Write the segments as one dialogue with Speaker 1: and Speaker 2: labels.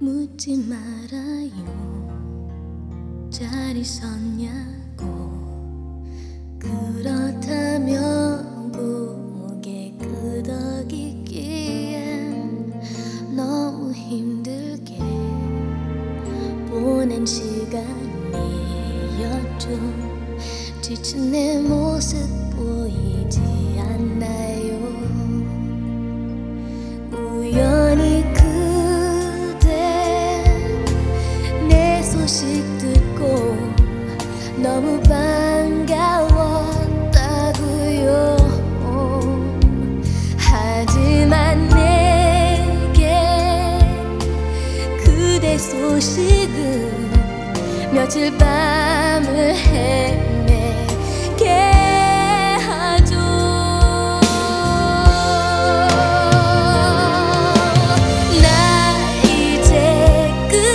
Speaker 1: 묻지 말아요. 잘 있었냐고. 그렇다면 고개 끄덕이기엔 너무 힘들게 보낸 시간이었죠. 지친 내 모습 보이지 않나요? 우연히 그대 내 소식 듣고 너무 반가웠다고요. 하지만 내게 그대 소식은 며칠 밤을 헤매게 하죠. 나 이제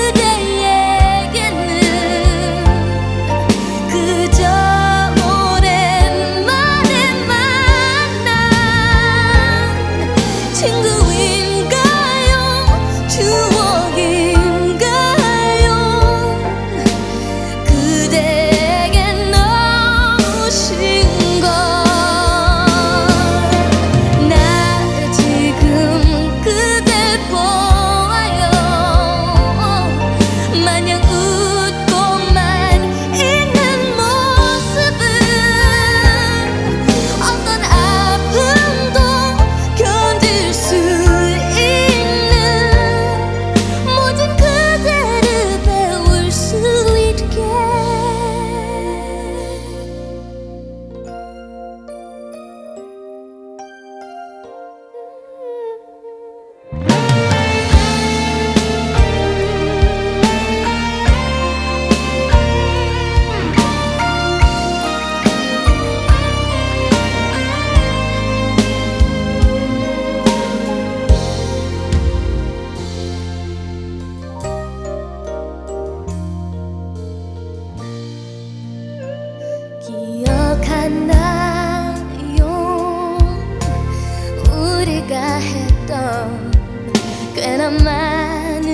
Speaker 1: 그대에게는 그저 오랜만에 만난 친구인가요? 추억인가요? 그대에겐 너무신 걸. 나 지금 그댈 보아요. 마냥 웃고만 있는 모습은 어떤 아픔도 견딜 수 있는 모든 그대를 배울 수 있게. 기억하나요? 우리가 했던 꽤나 많은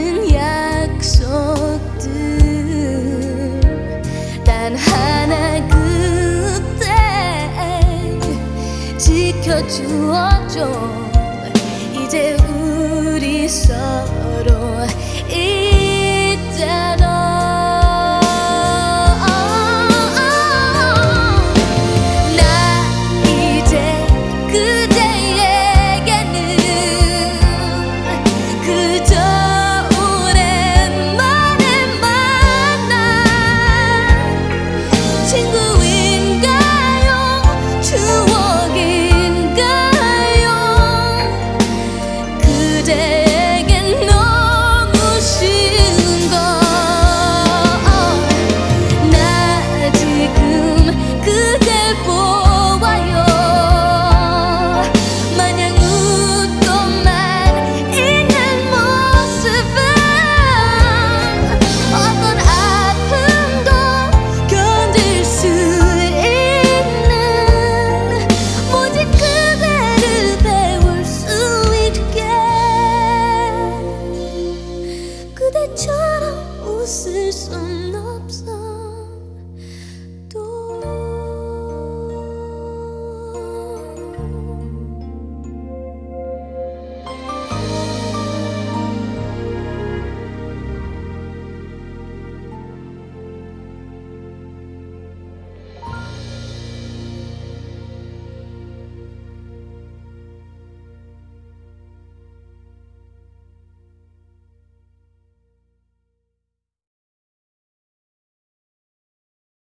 Speaker 1: 약속들. 단 하나 그때 지켜주었죠. 이제 우리 서로 있잖아.